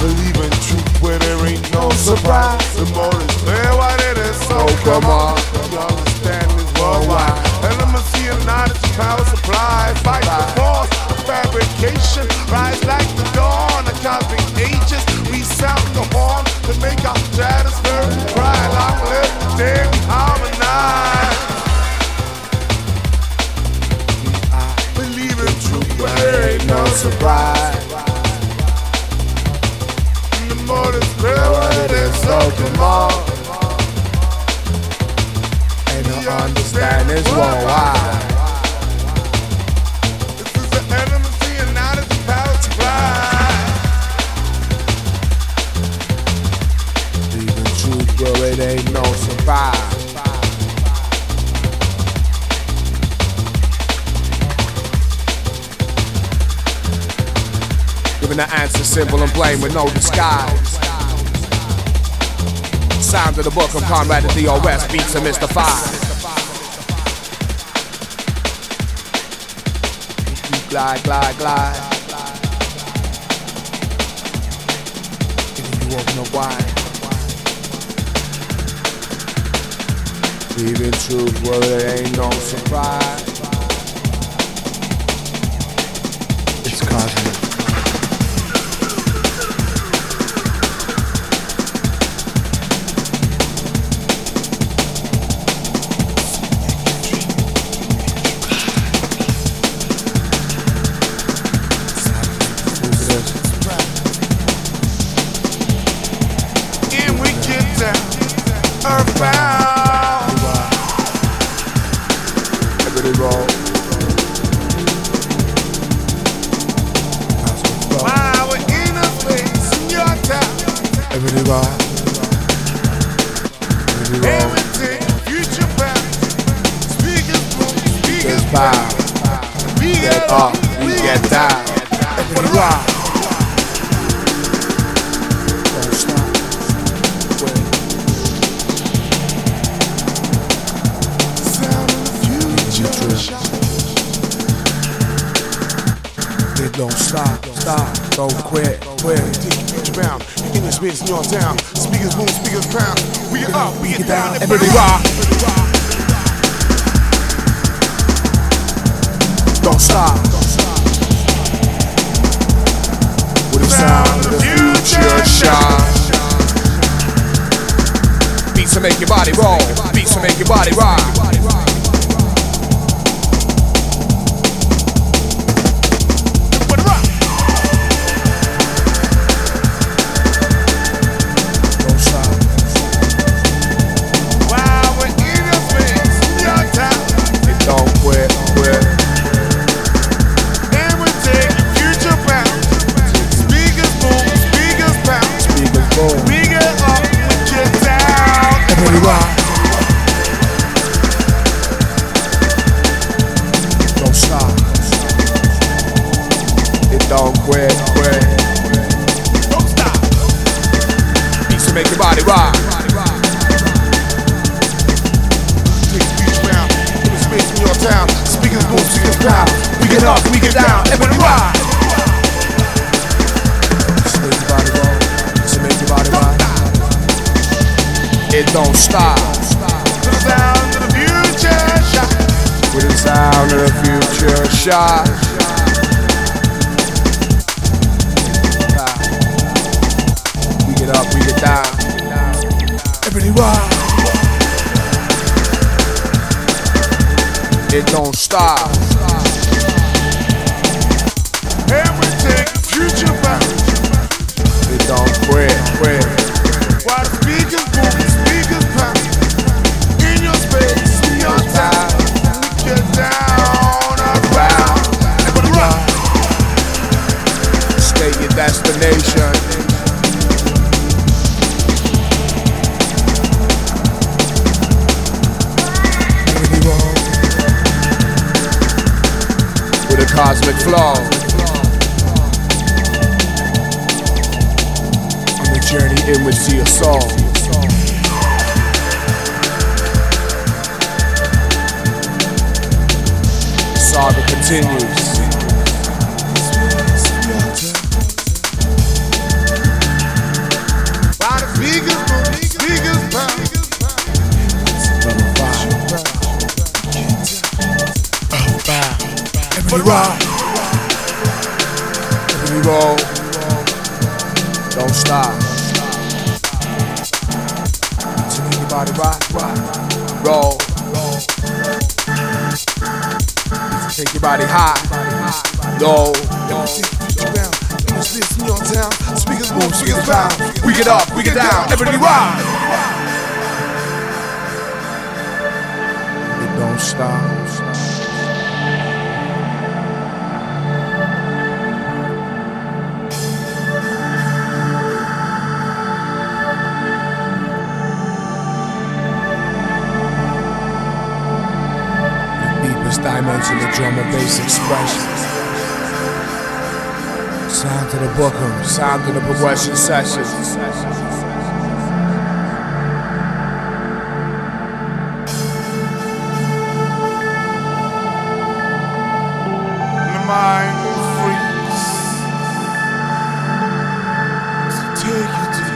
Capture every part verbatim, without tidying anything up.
Believe in truth where there ain't no surprise. The more is clear what it is, so come on. The understanding is worldwide. Enmity and knowledge, power supply. Fight the force of fabrication. Rise like the dawn of cosmic ages. We sound the horn to make our stratosphere cry. Long live the day we harmonize. Believe in truth where there ain't no surprise. More is clear what it is, so come on. And the understanding is worldwide. This is the enmity and not its power supply. Leaving truth where it ain't no surprise. Giving the answer simple and plain with no disguise. Sound of the book of Conrad and D O S beats of Mister Five. Glide, glide, glide. Giving you open up wide. Leaving truth where there ain't no surprise. It's cosmic. In your town, speakers boom, speakers pound. We get up, we get down, everybody rock. Don't stop. With the sound of the future shine. Beats to make your body roll. Beats to make your body rock. Don't stop. With the sound of the future shot. With the sound of the future shot. We get up, we get down. Everybody rock. It don't stop. And we take the future back. It don't quit, quit. While the speakers boom, speakers pound. In your space, in your time. We get down, around. Everybody rock. State your destination. Everybody roll. With a cosmic flow. Journey inward to your soul. Saga continues. Everybody rock, everybody roll, don't stop. To anybody rock, rock, roll. Take your body high, low. Listen your town, speakers boom, speakers pound. We get up, we get down, everybody rock. It don't stop. Dimension of drum and bass expression. Sound to the bookem, sound to the progression session. The mind freaks to take you to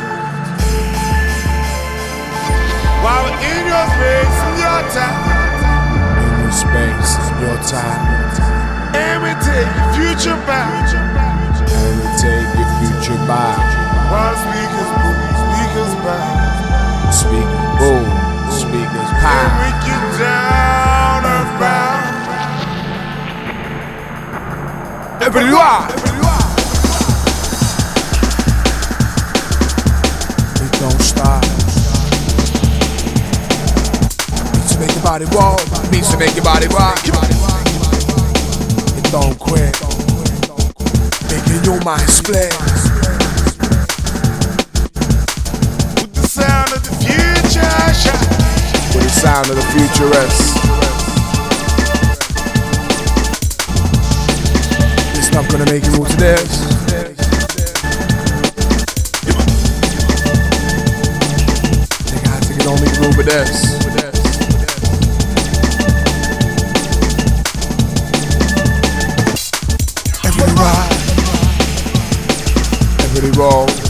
while we're in your space, in your time. Space, your time. And we take your future back. And we take your future back. While speakers boom, speakers back. Speakers boom, speakers pound. And we get down and round. Everybody rock. It don't stop. To make your body roll, means to make your body rock. It don't quit, making your mind split. With the sound of the future shine. With the sound of the futurist. This stuff gonna make you move to this. They gotta take it only move with this. Everybody roll.